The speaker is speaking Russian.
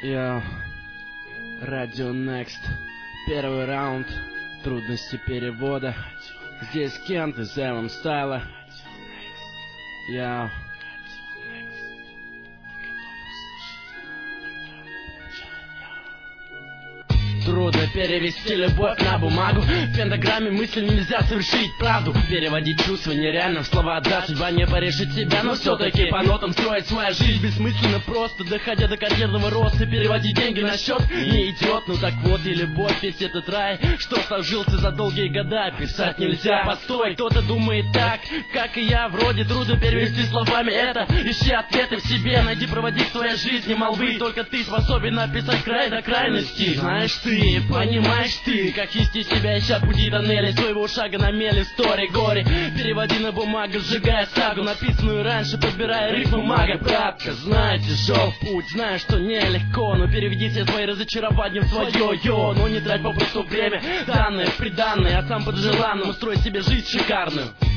Я Радио Next. Первый раунд. Трудности перевода. Здесь Кент из Эван Стайла. Я... Трудно перевести любовь на бумагу. В пентаграмме мысли нельзя совершить правду. Переводить чувства нереально в слова, да. Судьба не порешит себя, но все-таки по нотам строить свою жизнь бессмысленно просто, доходя до карьерного роста. Переводить деньги на счет не идет. Ну так вот и любовь, весь этот рай, что сложился за долгие года. Писать нельзя, постой, кто-то думает так, как и я. Вроде трудно перевести словами это. Ищи ответы в себе, найди проводить в твоей жизни молвы. Только ты способен написать край до крайности. Знаешь ты, понимаешь ты, как вести себя, ища пути тоннели своего шага на мели в сторе горе. Переводи на бумагу, сжигая сагу, написанную раньше, подбирая рифму мага. Братка, знаю, тяжел путь, знаю, что нелегко, но переведи все свои разочарования в свое йо. Но не трать попросту время, данное в приданное, а сам под желанным устрой себе жизнь шикарную.